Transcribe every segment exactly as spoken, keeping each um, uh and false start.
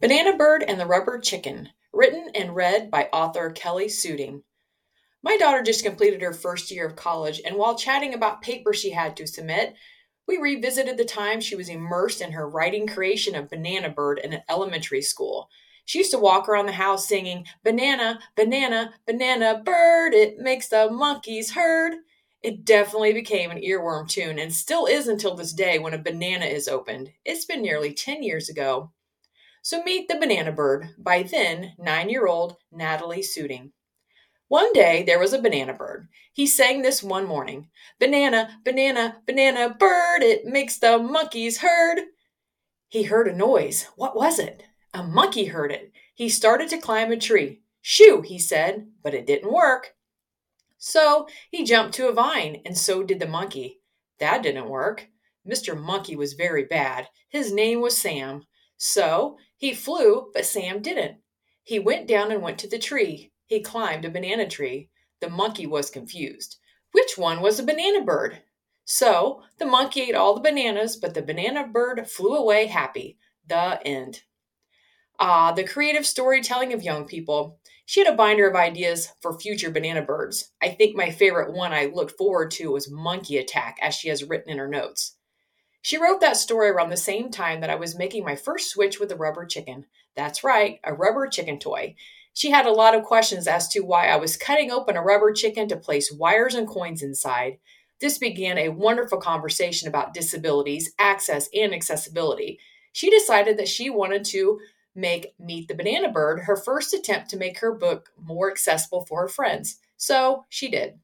Banana Bird and the Rubber Chicken, written and read by author Kelly Suding. My daughter just completed her first year of college, and while chatting about papers she had to submit, we revisited the time she was immersed in her writing creation of Banana Bird in an elementary school. She used to walk around the house singing, "Banana, banana, banana bird, it makes the monkeys herd." It definitely became an earworm tune and still is until this day when a banana is opened. It's been nearly ten years ago. So meet the Banana Bird by then nine-year-old Natalie Suding. One day there was a banana bird. He sang this one morning. "Banana, banana, banana bird, it makes the monkeys herd." He heard a noise. What was it? A monkey heard it. He started to climb a tree. "Shoo," he said, but it didn't work. So he jumped to a vine, and so did the monkey. That didn't work. Mister Monkey was very bad. His name was Sam. So he flew, but Sam didn't. He went down and went to the tree. He climbed a banana tree. The monkey was confused. Which one was a banana bird? So the monkey ate all the bananas, but the banana bird flew away happy. The end. Ah, the creative storytelling of young people. She had a binder of ideas for future banana birds. I think my favorite one I looked forward to was Monkey Attack, as she has written in her notes. She wrote that story around the same time that I was making my first switch with a rubber chicken. That's right, a rubber chicken toy. She had a lot of questions as to why I was cutting open a rubber chicken to place wires and coins inside. This began a wonderful conversation about disabilities, access, and accessibility. She decided that she wanted to make Meet the Banana Bird her first attempt to make her book more accessible for her friends. So she did.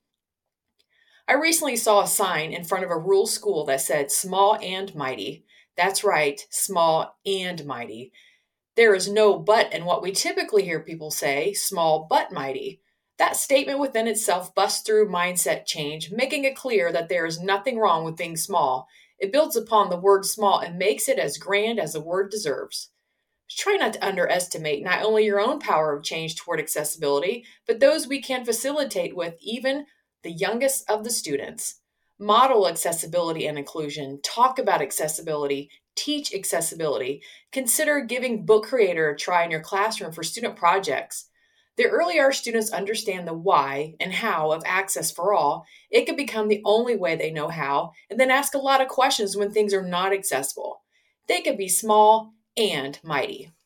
I recently saw a sign in front of a rural school that said "Small and Mighty." That's right, small and mighty. There is no but in what we typically hear people say, small but mighty. That statement within itself busts through mindset change, making it clear that there is nothing wrong with being small. It builds upon the word small and makes it as grand as the word deserves. Try not to underestimate not only your own power of change toward accessibility, but those we can facilitate with, even the youngest of the students. Model accessibility and inclusion. Talk about accessibility. Teach accessibility. Consider giving Book Creator a try in your classroom for student projects. The earlier our students understand the why and how of access for all, it can become the only way they know how, and then ask a lot of questions when things are not accessible. They can be small and mighty.